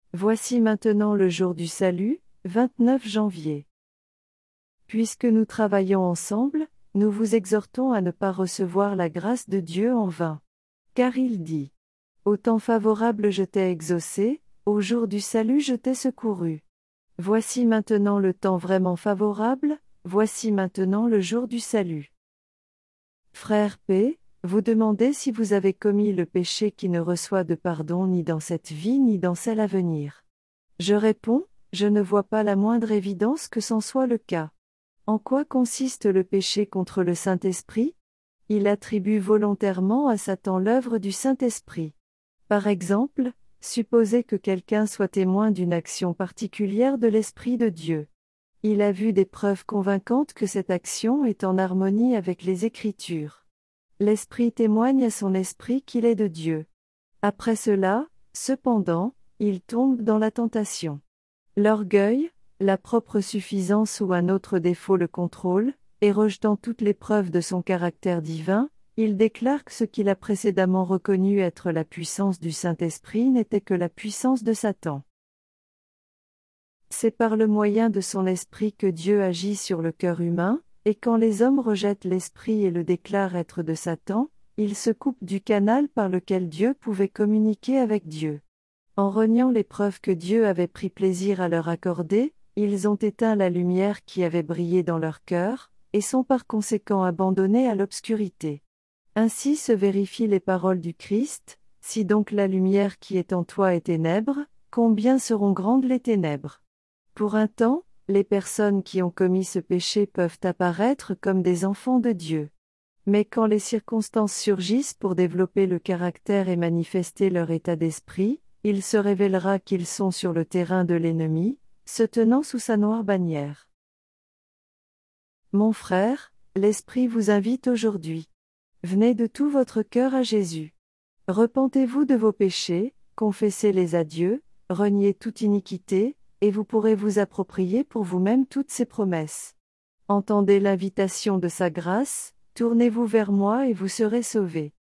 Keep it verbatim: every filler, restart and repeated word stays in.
Voici maintenant le jour du salut, vingt-neuf janvier. Puisque nous travaillons ensemble, nous vous exhortons à ne pas recevoir la grâce de Dieu en vain. Car il dit : au temps favorable je t'ai exaucé, au jour du salut je t'ai secouru. Voici maintenant le temps vraiment favorable, voici maintenant le jour du salut. Frère P, vous demandez si vous avez commis le péché qui ne reçoit de pardon ni dans cette vie ni dans celle à venir. Je réponds, je ne vois pas la moindre évidence que c'en soit le cas. En quoi consiste le péché contre le Saint-Esprit ? Il attribue volontairement à Satan l'œuvre du Saint-Esprit. Par exemple, supposez que quelqu'un soit témoin d'une action particulière de l'Esprit de Dieu. Il a vu des preuves convaincantes que cette action est en harmonie avec les Écritures. L'Esprit témoigne à son esprit qu'il est de Dieu. Après cela, cependant, il tombe dans la tentation. L'orgueil, la propre suffisance ou un autre défaut le contrôle, et rejetant toutes les preuves de son caractère divin, il déclare que ce qu'il a précédemment reconnu être la puissance du Saint-Esprit n'était que la puissance de Satan. C'est par le moyen de son esprit que Dieu agit sur le cœur humain, et quand les hommes rejettent l'esprit et le déclarent être de Satan, ils se coupent du canal par lequel Dieu pouvait communiquer avec Dieu. En reniant les preuves que Dieu avait pris plaisir à leur accorder, ils ont éteint la lumière qui avait brillé dans leur cœur, et sont par conséquent abandonnés à l'obscurité. Ainsi se vérifient les paroles du Christ : si donc la lumière qui est en toi est ténèbres, combien seront grandes les ténèbres ? Pour un temps, les personnes qui ont commis ce péché peuvent apparaître comme des enfants de Dieu. Mais quand les circonstances surgissent pour développer le caractère et manifester leur état d'esprit, il se révélera qu'ils sont sur le terrain de l'ennemi, se tenant sous sa noire bannière. Mon frère, l'Esprit vous invite aujourd'hui. Venez de tout votre cœur à Jésus. Repentez-vous de vos péchés, confessez-les à Dieu, reniez toute iniquité, et vous pourrez vous approprier pour vous-même toutes ses promesses. Entendez l'invitation de sa grâce, tournez-vous vers moi et vous serez sauvés.